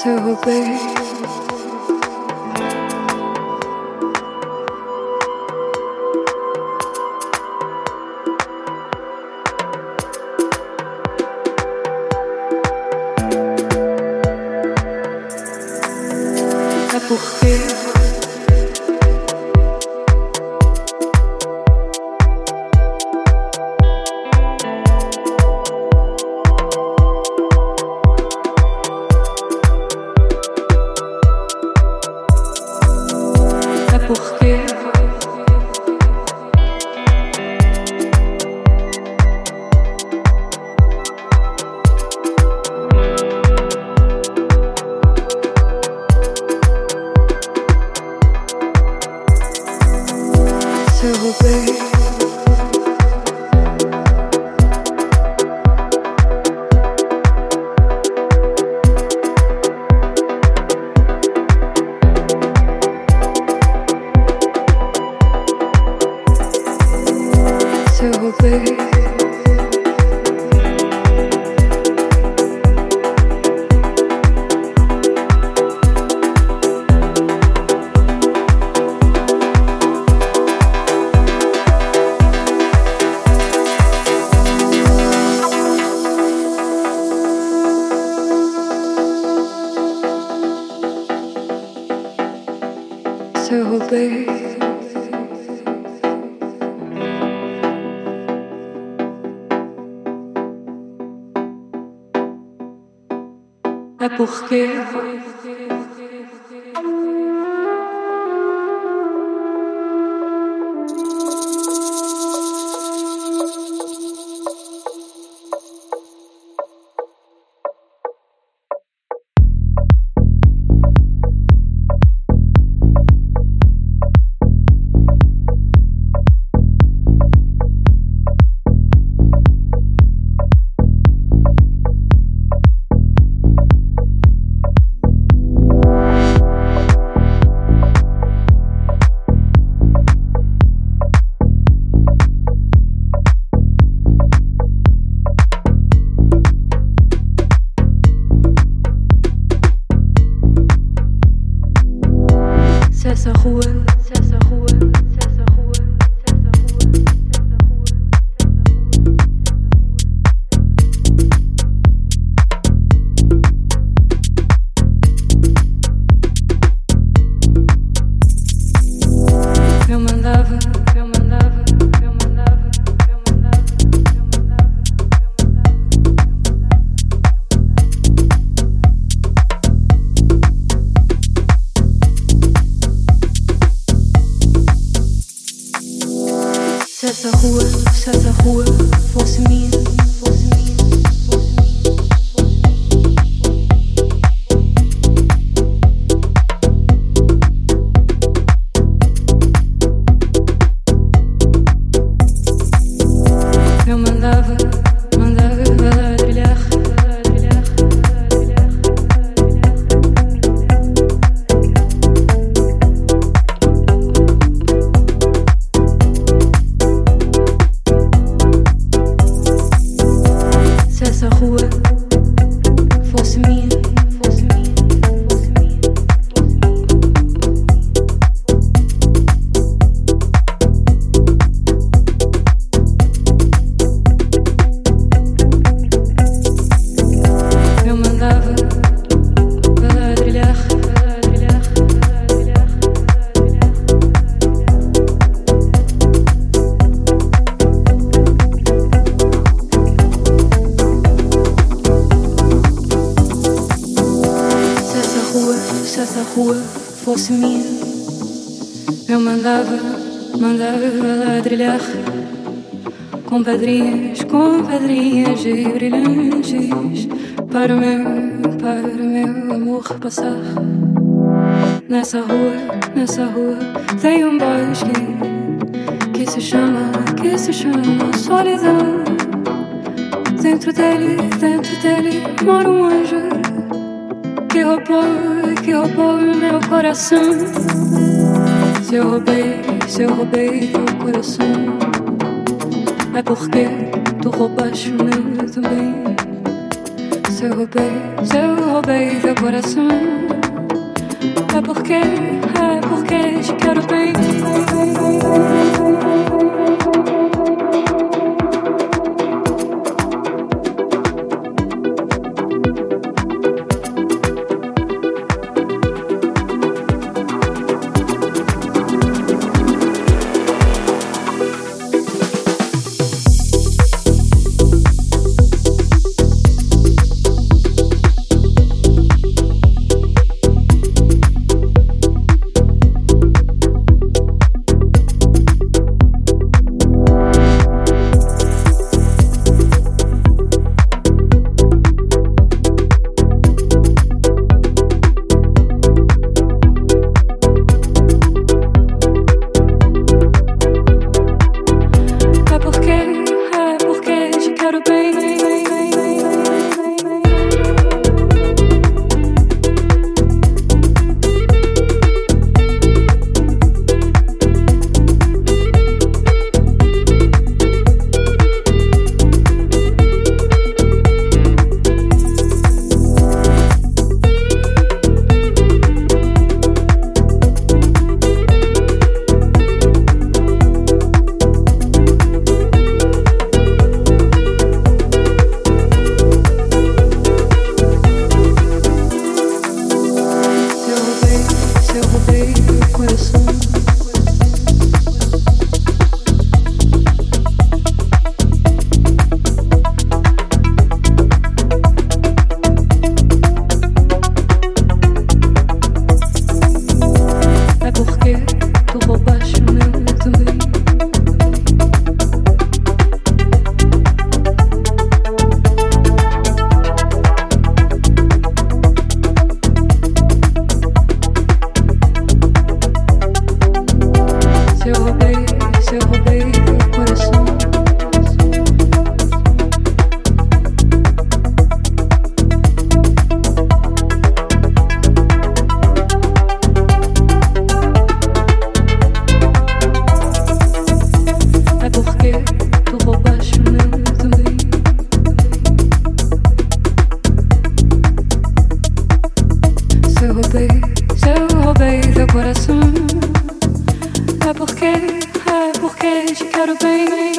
Se eu roubei, é porque se eu roubei. Se eu roubei, se eu roubei, é porque se essa rua, se essa rua, se essa rua, se essa rua, eu mandava, eu mandava, eu mandava, eu mandava, eu mandava. Se essa rua fosse minha, fosse minha, fosse minha, eu mandava, mandava ela trilhar, trilhar, trilhar, se essa rua fosse minha, fosse minha, fosse minha, fosse minha, eu mandava ela trilhar, trilhar, trilhar, se essa rua fosse minha, eu mandava, mandava ela trilhar com pedrinhas e brilhantes para o meu amor passar. Nessa rua tem um bosque que se chama solidão. Dentro dele mora um anjo que roubou meu coração. Se eu roubei teu coração, é porque tu roubaste o meu também. Se Se eu roubei teu coração, é porque te quero bem. Se eu roubei teu coração, é porque te quero bem.